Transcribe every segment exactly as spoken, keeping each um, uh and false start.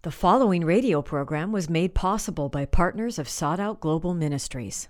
The following radio program was made possible by partners of Sought Out Global Ministries.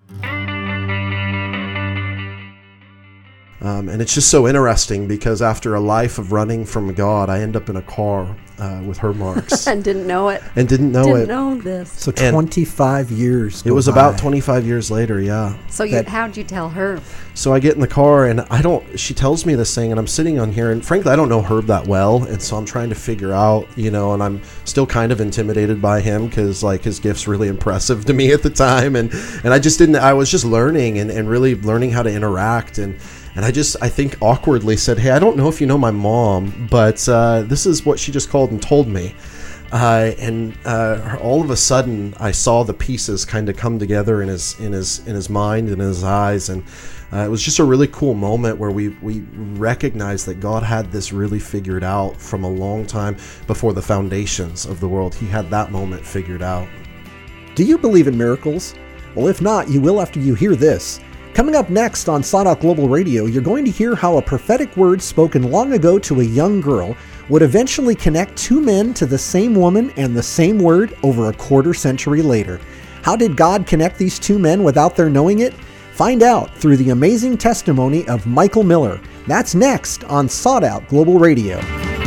Um, and it's just so interesting because after a life of running from God, I end up in a car uh, with Herb Marks. and didn't know it. And didn't know didn't it. Didn't know this. So twenty-five and years It was by. about twenty-five years later, yeah. So you, how'd you tell her? So I get in the car and I don't, she tells me this thing and I'm sitting on here and frankly, I don't know Herb that well. And so I'm trying to figure out, you know, and I'm still kind of intimidated by him because like his gift's really impressive to me at the time. And, and I just didn't, I was just learning and, and really learning how to interact. And, And I just, I think, awkwardly said, hey, I don't know if you know my mom, but uh, this is what she just called and told me. Uh, and uh, all of a sudden, I saw the pieces kind of come together in his in his in his mind and in his eyes, and uh, it was just a really cool moment where we we recognized that God had this really figured out from a long time before the foundations of the world. He had that moment figured out. Do you believe in miracles? Well, if not, you will after you hear this. Coming up next on Sought Out Global Radio, you're going to hear how a prophetic word spoken long ago to a young girl would eventually connect two men to the same woman and the same word over a quarter century later. How did God connect these two men without their knowing it? Find out through the amazing testimony of Michael Miller. That's next on Sought Out Global Radio.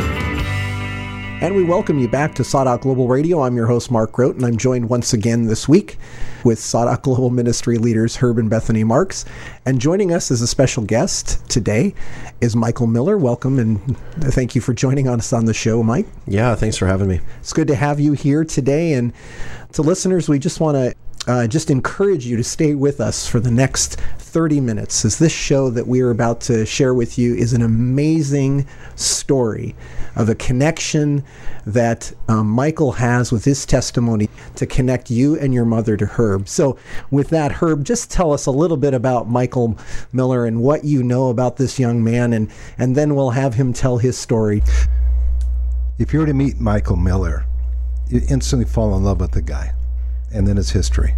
And we welcome you back to Sought Out Global Radio. I'm your host, Mark Grote, and I'm joined once again this week with Sought Out Global Ministry leaders Herb and Bethany Marks. And joining us as a special guest today is Michael Miller. Welcome, and thank you for joining us on the show, Mike. Yeah, thanks for having me. It's good to have you here today. And to listeners, we just want to Uh, just encourage you to stay with us for the next thirty minutes, as this show that we are about to share with you is an amazing story of a connection that um, Michael has with his testimony to connect you and your mother to Herb. So with that, Herb, just tell us a little bit about Michael Miller and what you know about this young man, and, and then we'll have him tell his story. If you were to meet Michael Miller, you instantly fall in love with the guy. And then it's history.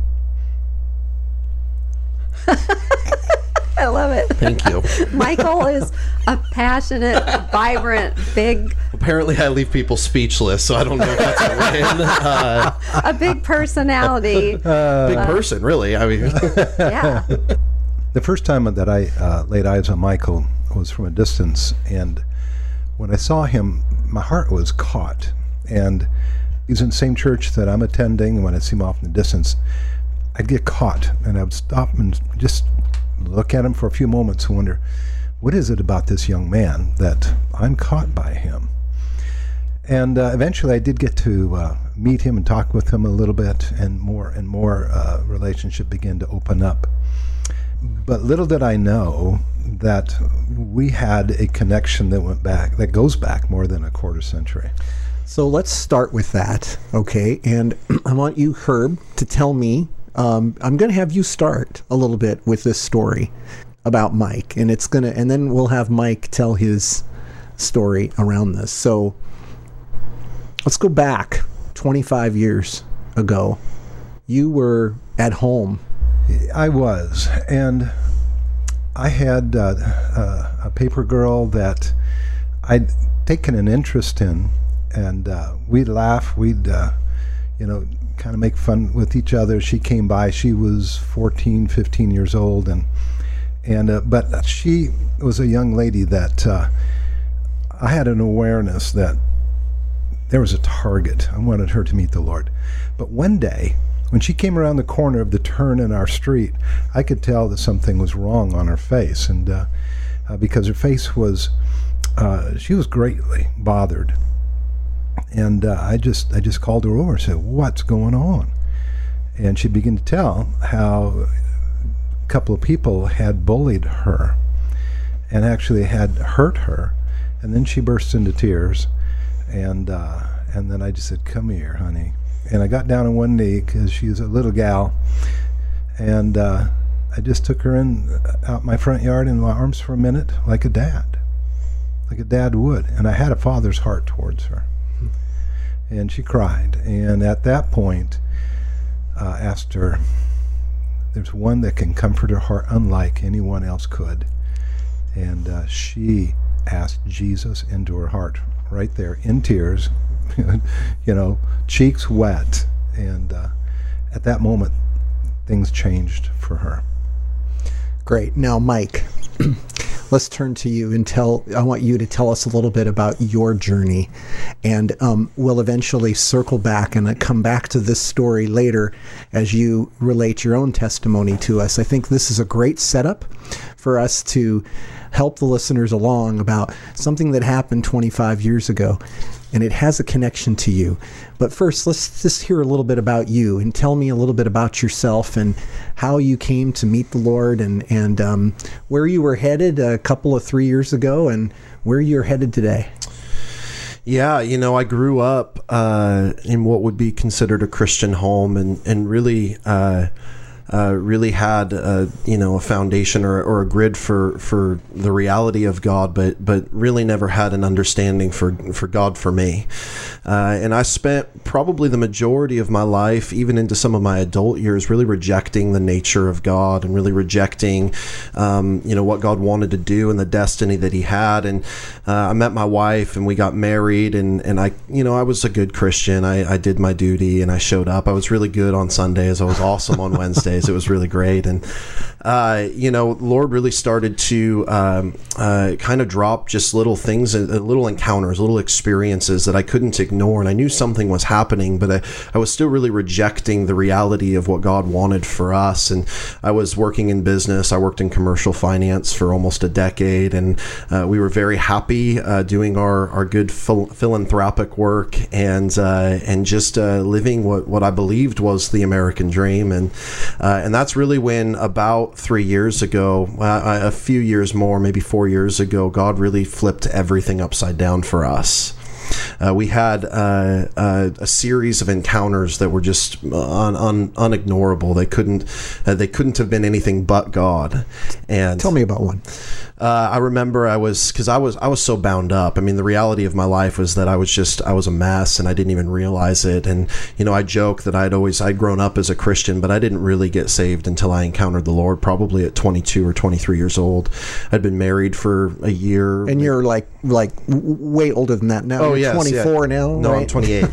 I love it. Thank you. Michael is a passionate, vibrant, big... Apparently I leave people speechless, so I don't know if that's a win. Uh, a big personality. Uh, big person, really. I mean, yeah. The first time that I uh, laid eyes on Michael was from a distance. And when I saw him, my heart was caught. And he's in the same church that I'm attending, and when I see him off in the distance, I'd get caught, and I would stop and just look at him for a few moments and wonder, what is it about this young man that I'm caught by him? And uh, eventually I did get to uh, meet him and talk with him a little bit, and more and more uh, relationship began to open up. But little did I know that we had a connection that went back, that goes back more than a quarter century. So let's start with that, okay? And I want you, Herb, to tell me, um, I'm going to have you start a little bit with this story about Mike, and it's going to, and then we'll have Mike tell his story around this. So let's go back twenty-five years ago. You were at home. I was, and I had uh, uh, a paper girl that I'd taken an interest in. And uh, we'd laugh, we'd, uh, you know, kind of make fun with each other. She came by, she was fourteen, fifteen years old, and, and uh, but she was a young lady that uh, I had an awareness that there was a target. I wanted her to meet the Lord. But one day, when she came around the corner of the turn in our street, I could tell that something was wrong on her face, and uh, uh, because her face was, uh, she was greatly bothered. And uh, I just I just called her over and said, what's going on? And she began to tell how a couple of people had bullied her and actually had hurt her. And then she burst into tears. And uh, and then I just said, come here, honey. And I got down on one knee because she's a little gal. And uh, I just took her in out my front yard in my arms for a minute like a dad, like a dad would. And I had a father's heart towards her. And she cried, and at that point, uh, asked her, there's one that can comfort her heart unlike anyone else could. And uh, she asked Jesus into her heart right there in tears, you know, cheeks wet. And uh, at that moment, things changed for her. Great. Now, Mike, let's turn to you and tell, I want you to tell us a little bit about your journey. And um, we'll eventually circle back and uh, come back to this story later as you relate your own testimony to us. I think this is a great setup for us to help the listeners along about something that happened twenty-five years ago, and it has a connection to you. But first, let's just hear a little bit about you and tell me a little bit about yourself and how you came to meet the Lord, and, and um, where you were headed a couple of three years ago and where you're headed today. Yeah, you know, I grew up uh, in what would be considered a Christian home, and, and really... Uh, Uh, really had a, you know, a foundation or, or a grid for, for the reality of God, but but really never had an understanding for for God for me. Uh, and I spent probably the majority of my life, even into some of my adult years, really rejecting the nature of God and really rejecting, um, you know, what God wanted to do and the destiny that He had. And uh, I met my wife and we got married, and, and I, you know, I was a good Christian. I, I did my duty and I showed up. I was really good on Sundays. I was awesome on Wednesdays. It was really great. And, uh, you know, Lord really started to um, uh, kind of drop just little things, uh, little encounters, little experiences that I couldn't ignore. And I knew something was happening, but I, I was still really rejecting the reality of what God wanted for us. And I was working in business. I worked in commercial finance for almost a decade. And uh, we were very happy uh, doing our, our good phil- philanthropic work and uh, and just uh, living what, what I believed was the American dream. And uh, and that's really when, about three years ago, uh, a few years more, maybe four years ago, God really flipped everything upside down for us. Uh, we had uh, uh, a series of encounters that were just un- un- unignorable. They couldn't uh, they couldn't have been anything but God. And tell me about one. Uh, I remember I was, because I was I was so bound up. I mean, the reality of my life was that I was just I was a mess, and I didn't even realize it. And you know, I joke that I'd always I'd grown up as a Christian, but I didn't really get saved until I encountered the Lord, probably at twenty-two or twenty-three years old. I'd been married for a year. And you're like like w- way older than that now. Oh, you're yes, twenty-four yeah. now. No, right? I'm twenty-eight.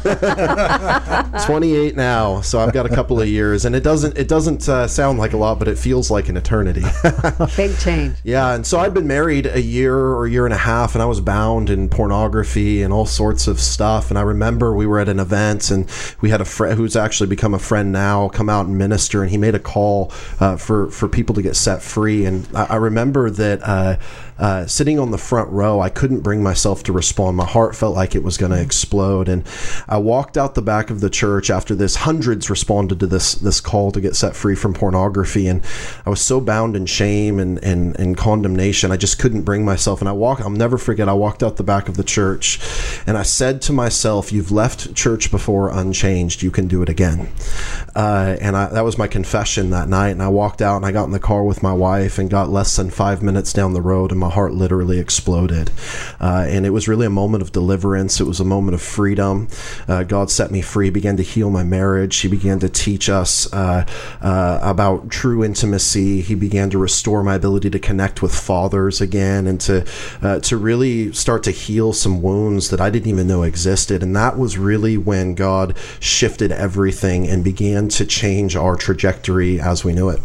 twenty-eight now, so I've got a couple of years, and it doesn't it doesn't uh, sound like a lot, but it feels like an eternity. Big change. Yeah, and so I'd been married a year or a year and a half, and I was bound in pornography and all sorts of stuff. And I remember we were at an event, and we had a friend who's actually become a friend now come out and minister, and he made a call uh, for for people to get set free. And I, I remember that uh, uh, sitting on the front row, I couldn't bring myself to respond. My heart felt like it was going to explode, and I walked out the back of the church after this. Hundreds responded to this this call to get set free from pornography, and I was so bound in shame and and, and condemnation. I just couldn't bring myself. And I walk I'll never forget, I walked out the back of the church and I said to myself, you've left church before unchanged, you can do it again. Uh, and I, that was my confession that night. And I walked out and I got in the car with my wife and got less than five minutes down the road, and my heart literally exploded. Uh, and it was really a moment of deliverance. It was a moment of freedom. Uh, God set me free, began to heal my marriage. He began to teach us uh, uh, about true intimacy. He began to restore my ability to connect with fathers again, and to uh, to really start to heal some wounds that I didn't even know existed. And that was really when God shifted everything and began to change our trajectory as we knew it.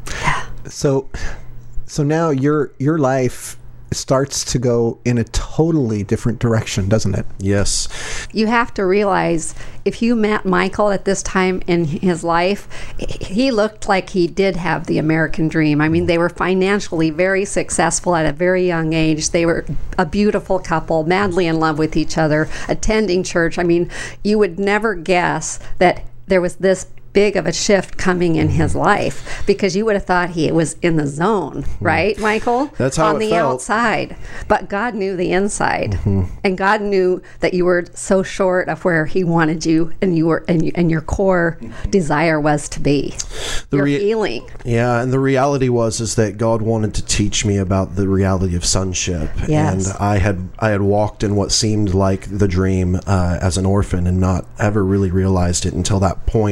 So, so now your your life starts to go in a totally different direction, doesn't it? Yes. You have to realize, if you met Michael at this time in his life, he looked like he did have the American dream. I mean, they were financially very successful at a very young age. They were a beautiful couple, madly in love with each other, attending church. I mean, you would never guess that there was this big of a shift coming in his life, because you would have thought he was in the zone, right, Michael? That's how on it the felt. outside. But God knew the inside, Mm-hmm. and God knew that you were so short of where He wanted you, and you were, and, you, and your core desire was to be. The your rea- healing. Yeah, and the reality was is that God wanted to teach me about the reality of sonship. Yes. And I had I had walked in what seemed like the dream uh, as an orphan, and not ever really realized it until that point when God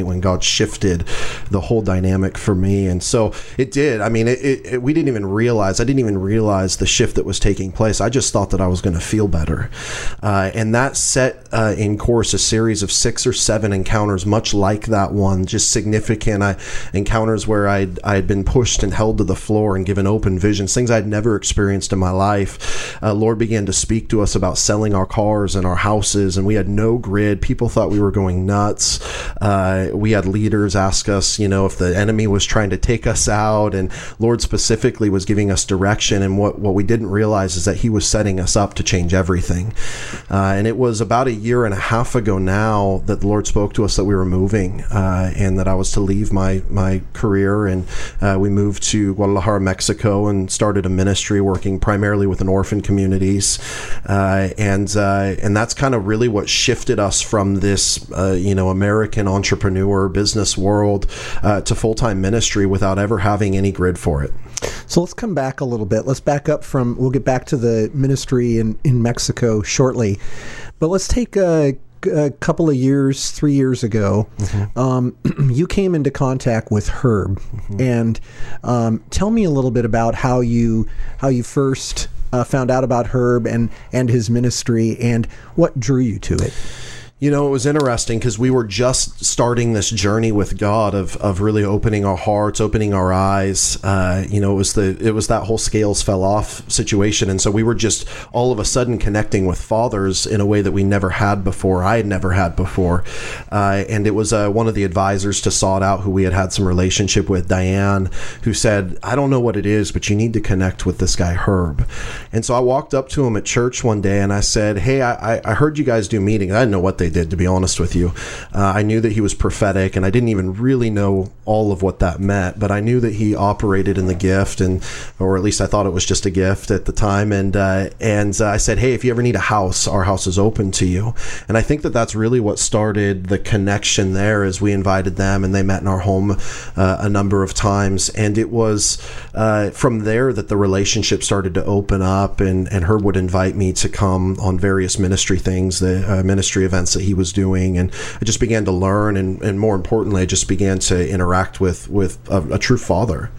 shifted the whole dynamic for me. And so it did. I mean, it, it, it, we didn't even realize, I didn't even realize the shift that was taking place. I just thought that I was going to feel better. Uh, and that set uh, in course a series of six or seven encounters, much like that one, just significant uh, encounters where I'd, I'd been pushed and held to the floor and given open visions, things I'd never experienced in my life. Uh, Lord began to speak to us about selling our cars and our houses, and we had no grid. People thought we were going nuts. Uh, we had leaders ask us, you know, if the enemy was trying to take us out, and Lord specifically was giving us direction. And what, what we didn't realize is that he was setting us up to change everything. Uh, and it was about a year and a half ago now that the Lord spoke to us that we were moving, uh, and that I was to leave my, my career. And uh, we moved to Guadalajara, Mexico, and started a ministry working primarily with an orphan communities. Uh, and uh, and that's kind of really what shifted us from this, uh, you know, American entrepreneur business world uh, to full-time ministry without ever having any grid for it. So let's come back a little bit. Let's back up from, we'll get back to the ministry in, in Mexico shortly. But let's take a, a couple of years, three years ago, mm-hmm. um, you came into contact with Herb. Mm-hmm. And um, tell me a little bit about how you how you first uh, found out about Herb and, and his ministry, and what drew you to it. You know, it was interesting because we were just starting this journey with God of of really opening our hearts, opening our eyes. Uh, you know, it was the it was that whole scales fell off situation, and so we were just all of a sudden connecting with fathers in a way that we never had before. I had never had before, uh, and it was uh, one of the advisors to Sought Out, who we had had some relationship with, Diane, who said, "I don't know what it is, but you need to connect with this guy Herb." And so I walked up to him at church one day and I said, "Hey, I, I heard you guys do meetings." I didn't know what they did, to be honest with you. Uh, I knew that he was prophetic, and I didn't even really know all of what that meant, but I knew that he operated in the gift, and or at least I thought it was just a gift at the time. And uh, and uh, I said, "Hey, if you ever need a house, our house is open to you." And I think that that's really what started the connection there, as we invited them, and they met in our home uh, a number of times. And it was uh, from there that the relationship started to open up, and, and Herb would invite me to come on various ministry things, the uh, ministry events that he was doing, and I just began to learn, and, and more importantly, I just began to interact with with a, a true father.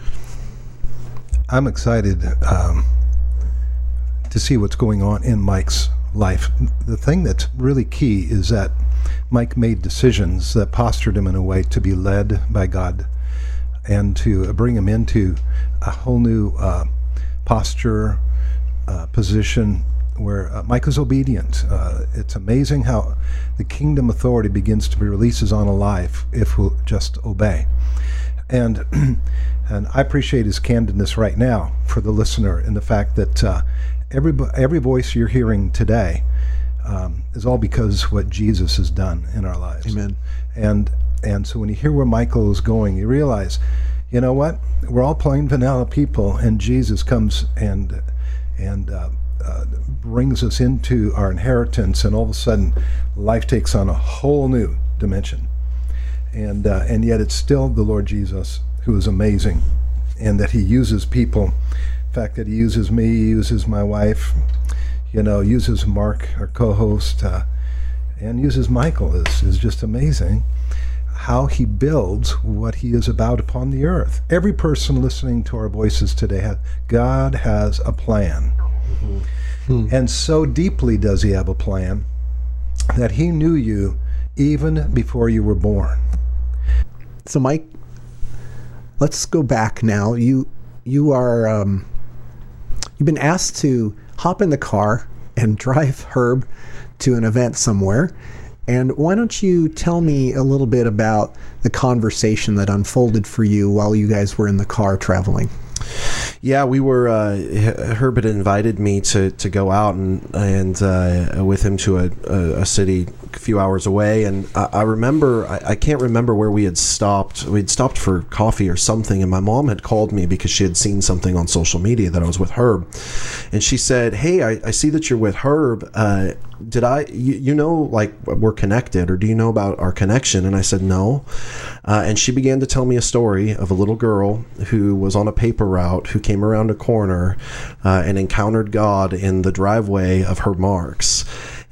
I'm excited um, to see what's going on in Mike's life. The thing that's really key is that Mike made decisions that postured him in a way to be led by God, and to bring him into a whole new uh, posture, uh, position, where uh, Mike is obedient. Uh, it's amazing how the kingdom authority begins to be releases on a life if we'll just obey. And and I appreciate his candidness right now for the listener, in the fact that uh, every every voice you're hearing today um, is all because what Jesus has done in our lives. Amen. And and so when you hear where Michael is going, you realize, you know what? We're all plain vanilla people, and Jesus comes and and uh, Uh, brings us into our inheritance, and all of a sudden life takes on a whole new dimension. And uh, and yet it's still the Lord Jesus who is amazing, and that he uses people. In fact, that he uses me, he uses my wife, you know, uses Mark, our co-host, uh, and uses Michael is, is just amazing how he builds what he is about upon the earth. Every person listening to our voices today, has, God has a plan. Hmm. And so deeply does he have a plan that he knew you even before you were born. So, Mike, let's go back now. You you are um, you've been asked to hop in the car and drive Herb to an event somewhere. And why don't you tell me a little bit about the conversation that unfolded for you while you guys were in the car traveling? Yeah, we were. Uh, Herb had invited me to, to go out and and uh, with him to a, a, a city a few hours away, and I, I remember I, I can't remember where we had stopped. We'd stopped for coffee or something, and my mom had called me because she had seen something on social media that I was with Herb, and she said, "Hey, I, I see that you're with Herb. Uh, did I? You, you know, like we're connected, or do you know about our connection?" And I said, "No," uh, and she began to tell me a story of a little girl who was on a paper route, who came around a corner uh, and encountered God in the driveway of Herb Marks.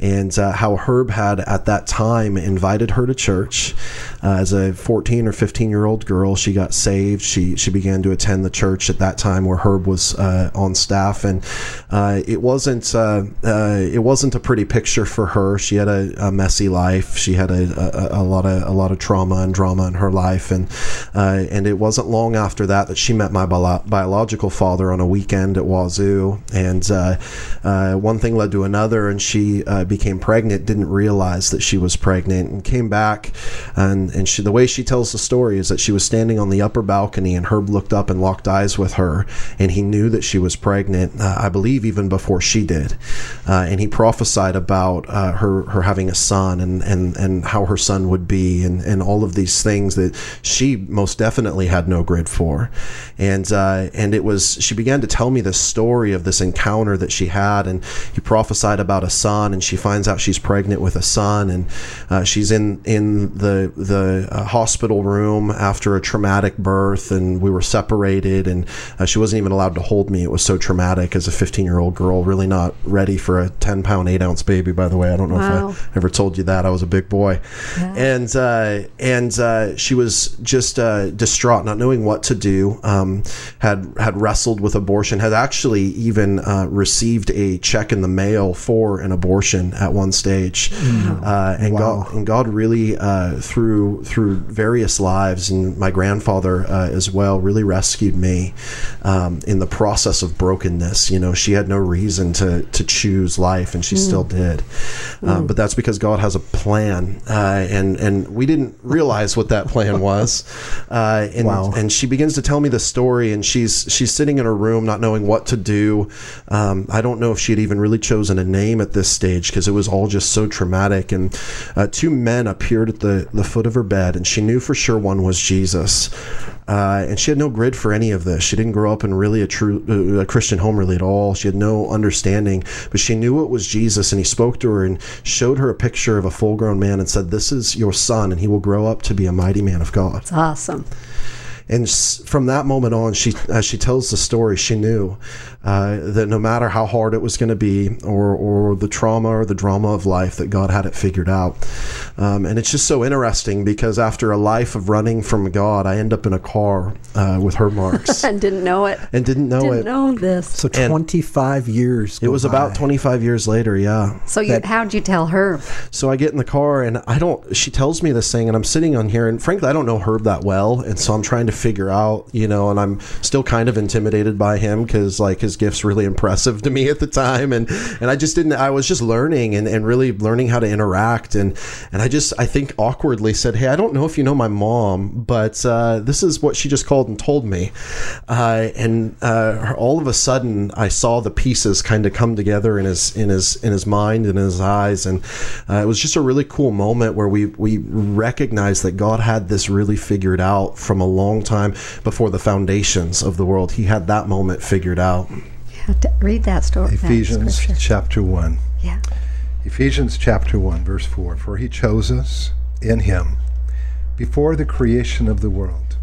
and uh, how Herb had at that time invited her to church. Uh, as a fourteen or fifteen year old girl, she got saved. She she began to attend the church at that time where Herb was uh, on staff, and uh, it wasn't uh, uh, it wasn't a pretty picture for her. She had a, a messy life. She had a, a, a lot of a lot of trauma and drama in her life, and uh, and it wasn't long after that that she met my bio- biological father on a weekend at Wazoo, and uh, uh, one thing led to another, and she uh, became pregnant. Didn't realize that she was pregnant, and came back, and and she, the way she tells the story is that she was standing on the upper balcony, and Herb looked up and locked eyes with her, and he knew that she was pregnant. Uh, I believe even before she did, uh, and he prophesied about uh, her her having a son, and and and how her son would be, and and all of these things that she most definitely had no grid for, and uh, and it was she began to tell me this story of this encounter that she had, and he prophesied about a son, and she finds out she's pregnant with a son, and uh, she's in in the the uh, hospital room after a traumatic birth, and we were separated, and uh, she wasn't even allowed to hold me. It was so traumatic as a fifteen year old girl, really not ready for a ten pound eight ounce baby, by the way. I don't know Wow. if I ever told you that. I was a big boy. Yeah. And uh, and uh, she was just uh, distraught, not knowing what to do, um, had had wrestled with abortion, had actually even uh, received a check in the mail for an abortion at one stage. Mm. Uh, and, Wow. God, and God really, uh, through through various lives, and my grandfather uh, as well, really rescued me um, in the process of brokenness. You know, she had no reason to, to choose life, and she mm. still did. Mm. Uh, but that's because God has a plan, uh, and, and we didn't realize what that plan was. Uh, and, Wow. and she begins to tell me the story, and she's she's sitting in her room not knowing what to do. Um, I don't know if she had even really chosen a name at this stage, because it was all just so traumatic. And uh, two men appeared at the, the foot of her bed, and she knew for sure one was Jesus. Uh, and she had no grid for any of this. She didn't grow up in really a true uh, a Christian home really at all. She had no understanding, but she knew it was Jesus, and he spoke to her and showed her a picture of a full-grown man and said, "This is your son, and he will grow up to be a mighty man of God." It's awesome. And from that moment on, she, as she tells the story, she knew uh, that no matter how hard it was going to be, or or the trauma or the drama of life, that God had it figured out. Um, and it's just so interesting, because after a life of running from God, I end up in a car uh, with her marks. And didn't know it. And didn't know didn't it. know this. So And twenty-five years. It go was by. about twenty-five years later, yeah. So you, That- how'd you tell her? So I get in the car, and I don't, she tells me this thing, and I'm sitting on here, and frankly, I don't know Herb that well. And so I'm trying to figure out, you know, and I'm still kind of intimidated by him, because like his gift's really impressive to me at the time. And, and I just didn't, I was just learning and, and really learning how to interact. And, and I just, I think awkwardly said, "Hey, I don't know if you know my mom, but uh, this is what she just called and told me." Uh, and uh, all of a sudden I saw the pieces kind of come together in his, in his, in his mind and in his eyes. And uh, it was just a really cool moment where we, we recognized that God had this really figured out from a long time before the foundations of the world. He had that moment figured out. Yeah, t- read that story. that Ephesians scripture. chapter one. Yeah. Ephesians chapter one, verse four. "For he chose us in him before the creation of the world."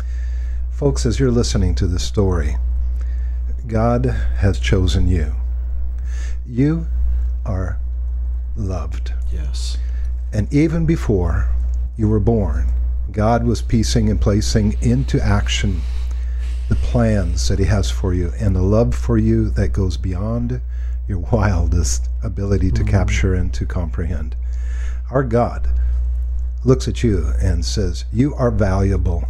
Folks, as you're listening to this story, God has chosen you. You are loved. Yes. And even before you were born, God was piecing and placing into action the plans that he has for you, and a love for you that goes beyond your wildest ability to mm. capture and to comprehend. Our God looks at you and says, "You are valuable,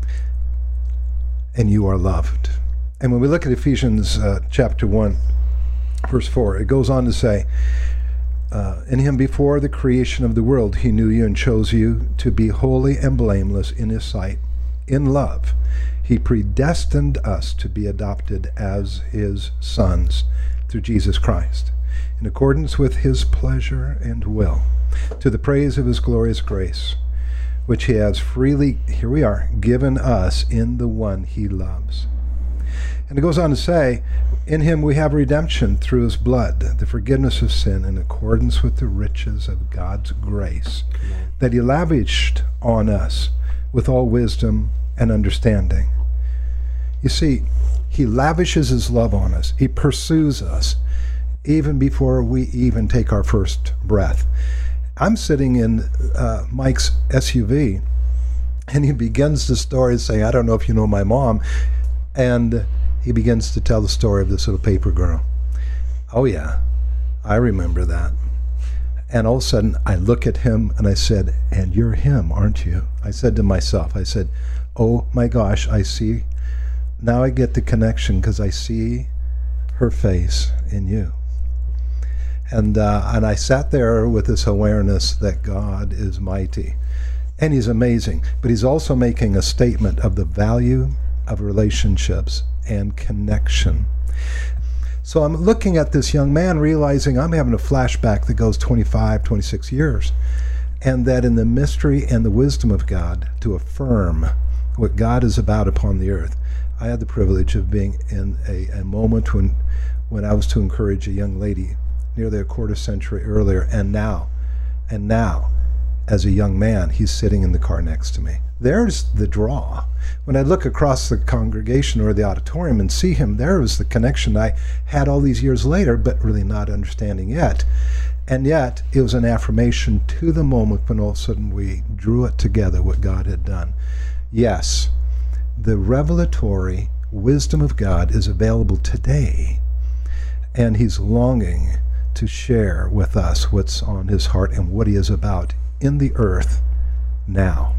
and you are loved." And when we look at Ephesians uh, chapter one, verse four, it goes on to say, Uh, in him before the creation of the world, he knew you and chose you to be holy and blameless in his sight. In love, he predestined us to be adopted as his sons through Jesus Christ, in accordance with his pleasure and will, to the praise of his glorious grace, which he has freely, here we are, given us in the one he loves. And it goes on to say, in him we have redemption through his blood, the forgiveness of sin in accordance with the riches of God's grace, that he lavished on us with all wisdom and understanding. You see, he lavishes his love on us. He pursues us. even before we even take our first breath. I'm sitting in uh, Mike's S U V, and he begins the story saying, I don't know if you know my mom, and he begins to tell the story of this little paper girl. Oh yeah, I remember that. And all of a sudden, I look at him and I said, and you're him, aren't you? I said to myself, I said, oh my gosh, I see, now I get the connection because I see her face in you. And, uh, and I sat there with this awareness that God is mighty and he's amazing, but he's also making a statement of the value of relationships and connection. So I'm looking at this young man realizing I'm having a flashback that goes twenty-five, twenty-six years, and that in the mystery and the wisdom of God to affirm what God is about upon the earth. I had the privilege of being in a, a moment when, when I was to encourage a young lady nearly a quarter century earlier, and now, and now, as a young man, he's sitting in the car next to me. There's the draw. When I look across the congregation or the auditorium and see him, there was the connection I had all these years later, but really not understanding yet. And yet, it was an affirmation to the moment when all of a sudden we drew it together, what God had done. Yes, the revelatory wisdom of God is available today, and he's longing to share with us what's on his heart and what he is about in the earth now.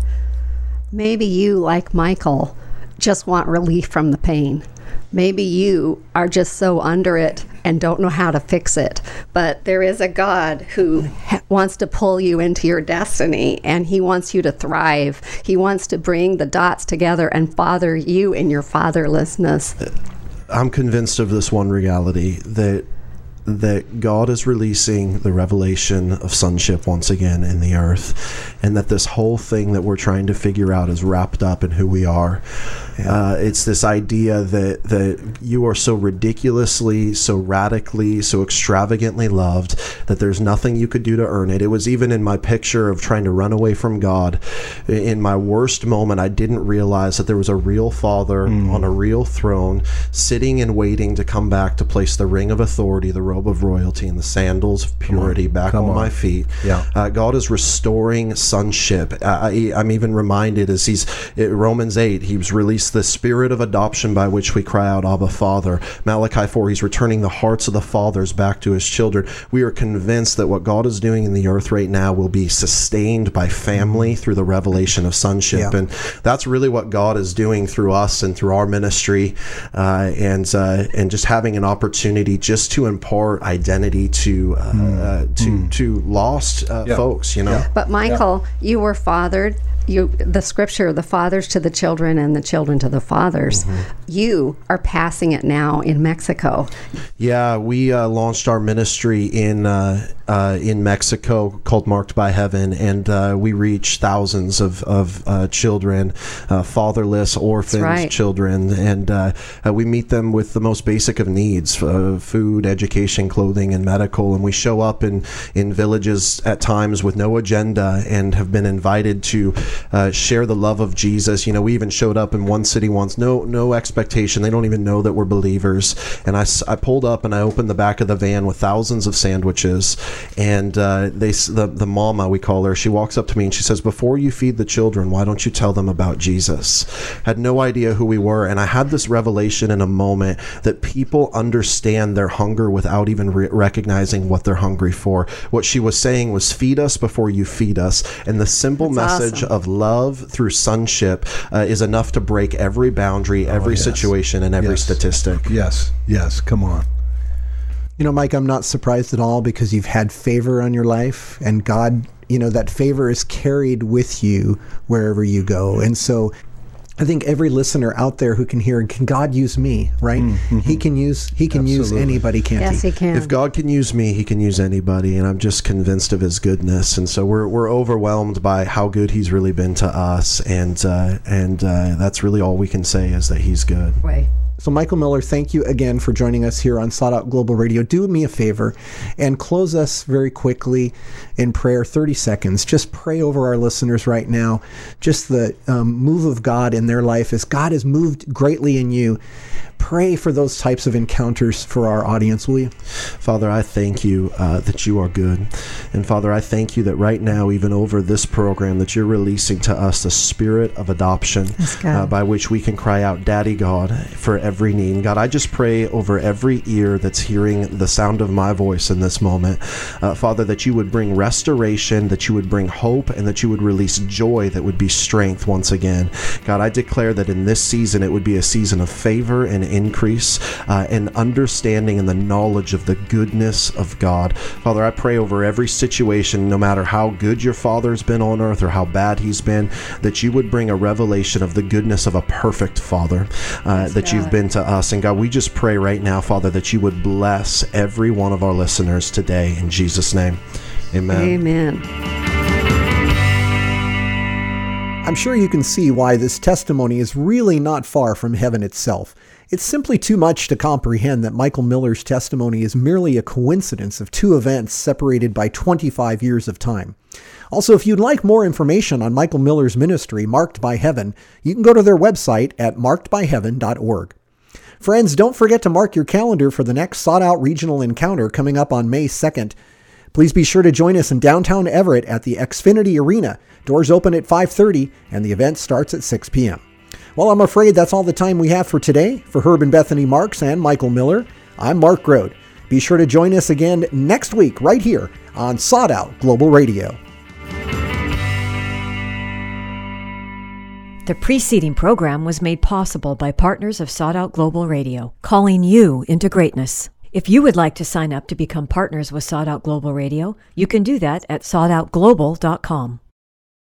Maybe you, like Michael, just want relief from the pain. Maybe you are just so under it and don't know how to fix it. But there is a God who ha- wants to pull you into your destiny, and he wants you to thrive. He wants to bring the dots together and father you in your fatherlessness. I'm convinced of this one reality, that that God is releasing the revelation of sonship once again in the earth, and that this whole thing that we're trying to figure out is wrapped up in who we are. Yeah. Uh, it's this idea that that you are so ridiculously, so radically, so extravagantly loved that there's nothing you could do to earn it. It was even in my picture of trying to run away from God. In my worst moment, I didn't realize that there was a real Father mm. on a real throne, sitting and waiting to come back to place the ring of authority, the robe of royalty, and the sandals of purity back Come on, on my feet. Yeah. Uh, God is restoring sonship. I, I'm even reminded as he's Romans eight, he's released the spirit of adoption by which we cry out, Abba, Father. Malachi four, he's returning the hearts of the fathers back to his children. We are convinced that what God is doing in the earth right now will be sustained by family through the revelation of sonship. Yeah. And that's really what God is doing through us and through our ministry, uh, and uh, and just having an opportunity just to impart identity to uh, mm. uh, to mm. to lost uh, yeah. folks, you know. Yeah. But Michael, yeah. you were fathered. You, the scripture, the fathers to the children and the children to the fathers. Mm-hmm. You are passing it now in Mexico. Yeah, we uh, launched our ministry in uh, uh, in Mexico called Marked by Heaven, and uh, we reach thousands of of uh, children, uh, fatherless, orphaned right. children, and uh, uh, we meet them with the most basic of needs: uh, food, education, clothing, and medical. And we show up in in villages at times with no agenda, and have been invited to Uh, share the love of Jesus. You know, we even showed up in one city once, no no expectation. They don't even know that we're believers. And I, I pulled up and I opened the back of the van with thousands of sandwiches. And uh, they the, the mama, we call her, she walks up to me and she says, before you feed the children, why don't you tell them about Jesus? Had no idea who we were. And I had this revelation in a moment that people understand their hunger without even re- recognizing what they're hungry for. What she was saying was, feed us before you feed us. And the simple That's message awesome. of love through sonship uh, is enough to break every boundary, every oh, yes. situation, and every yes. statistic. Yes, yes, come on. You know, Mike, I'm not surprised at all, because you've had favor on your life, and God, you know, that favor is carried with you wherever you go. And so I think every listener out there who can hear, can God use me, right? Mm-hmm. He can use he can Absolutely. use anybody, can't yes, he? Yes, he can. If God can use me, he can use anybody, and I'm just convinced of his goodness. And so we're we're overwhelmed by how good he's really been to us, and uh, and uh, that's really all we can say, is that he's good. Right. So Michael Miller, thank you again for joining us here on Sought Out Global Radio. Do me a favor and close us very quickly in prayer, thirty seconds. Just pray over our listeners right now, just the um, move of God in their life as God has moved greatly in you. Pray for those types of encounters for our audience, will you? Father, I thank you uh, that you are good. And Father, I thank you that right now, even over this program, that you're releasing to us the spirit of adoption uh, by which we can cry out, Daddy God, for every need. And God, I just pray over every ear that's hearing the sound of my voice in this moment. Uh, Father, that you would bring restoration, that you would bring hope, and that you would release joy that would be strength once again. God, I declare that in this season, it would be a season of favor and increase uh, and understanding and the knowledge of the goodness of God. Father, I pray over every situation, no matter how good your Father's been on earth or how bad he's been, that you would bring a revelation of the goodness of a perfect Father uh, that God. You've been to us. And God, we just pray right now, Father, that you would bless every one of our listeners today in Jesus' name. Amen. Amen. I'm sure you can see why this testimony is really not far from heaven itself. It's simply too much to comprehend that Michael Miller's testimony is merely a coincidence of two events separated by twenty-five years of time. Also, if you'd like more information on Michael Miller's ministry, Marked by Heaven, you can go to their website at marked by heaven dot org. Friends, don't forget to mark your calendar for the next Sought Out Regional Encounter coming up on May second. Please be sure to join us in downtown Everett at the Xfinity Arena. Doors open at five thirty and the event starts at six p.m. Well, I'm afraid that's all the time we have for today. For Herb and Bethany Marks and Michael Miller, I'm Mark Grode. Be sure to join us again next week right here on Sought Out Global Radio. The preceding program was made possible by partners of Sought Out Global Radio, calling you into greatness. If you would like to sign up to become partners with Sought Out Global Radio, you can do that at sought out global dot com.